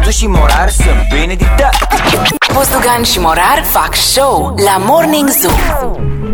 Buzdu și Morar sunt Benedictat. Buzdugan și Morar fac show la Morning Zoo.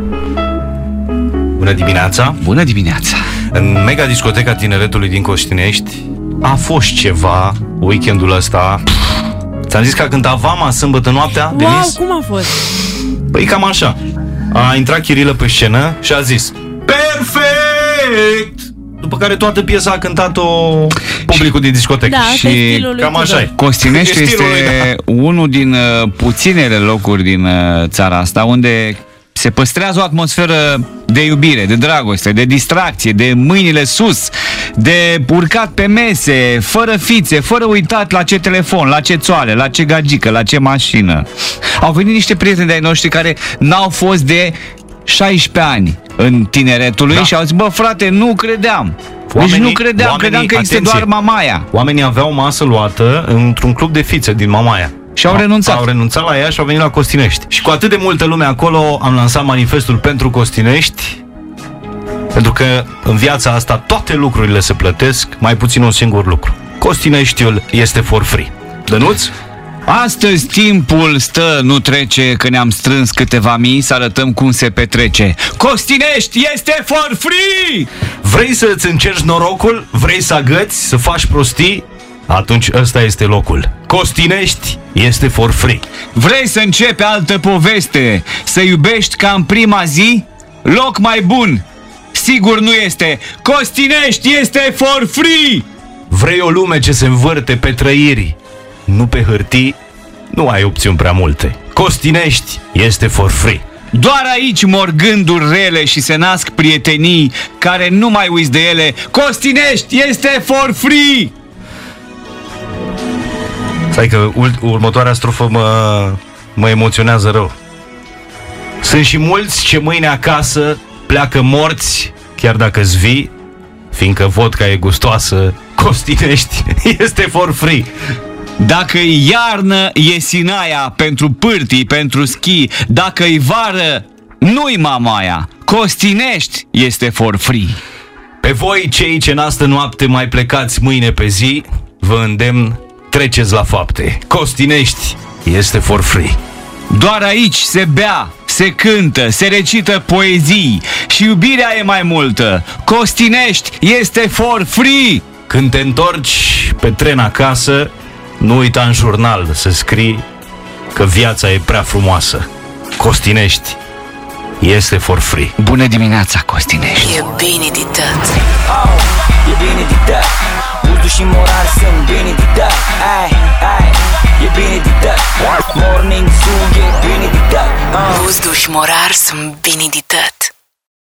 Bună dimineața! Bună dimineața! În mega discoteca Tineretului din Costinești a fost ceva weekendul ăsta. Ți-am zis că a cântat Vama sâmbătă noaptea, Denis? Wow, cum a fost? Păi cam așa. A intrat Chirilă pe scenă și a zis perfect! După care toată piesa a cântat-o publicul din discotecă. Da, și cam așa e. Costinești este unul din puținele locuri din țara asta unde se păstrează o atmosferă de iubire, de dragoste, de distracție, de mâinile sus, de urcat pe mese, fără fițe, fără uitat la ce telefon, la ce țoale, la ce gagică, la ce mașină. Au venit niște prieteni de-ai noștri care n-au fost de 16 ani în Tineretului, da. Și au zis, bă frate, nu credeam. Deci nu credeam că există doar Mamaia. Oamenii aveau masă luată într-un club de fițe din Mamaia. Și au renunțat. Au renunțat la ea și au venit la Costinești. Și cu atât de multă lume acolo am lansat manifestul pentru Costinești, pentru că în viața asta toate lucrurile se plătesc, mai puțin un singur lucru. Costineștiul este for free. Dănuț? Astăzi timpul stă, nu trece, că ne-am strâns câteva mii să arătăm cum se petrece. Costinești este for free! Vrei să-ți încerci norocul? Vrei să agăți? Să faci prostii? Atunci ăsta este locul. Costinești este for free. Vrei să începi altă poveste? Să iubești ca în prima zi? Loc mai bun sigur nu este. Costinești este for free! Vrei o lume ce se învârte pe trăiri, nu pe hârtii? Nu ai opțiuni prea multe. Costinești este for free. Doar aici mor gânduri rele și se nasc prietenii care nu mai uiți de ele. Costinești este for free! Stai că următoarea strofă mă emoționează rău. Sunt și mulți ce mâine acasă pleacă morți, chiar dacă-s vii, fiindcă vodka e gustoasă. Costinești este for free. Dacă-i iarnă, e Sinaia pentru pârtii, pentru schi. Dacă-i vară, nu-i Mamaia. Costinești este for free. Pe voi, cei ce n-astă noapte mai plecați mâine pe zi, vă îndemn, treceți la fapte. Costinești este for free. Doar aici se bea, se cântă, se recită poezii și iubirea e mai multă. Costinești este for free. Când te întorci pe tren acasă, nu uita în jurnal să scrii că viața e prea frumoasă. Costinești este for free. Bună dimineața, Costinești. E bine de tot. E bine de tot. Buzdu și Morar sunt Benedictat. E bine de tot. Morning Zoo e bine de tot. Buzdu și Morar sunt bine de tot.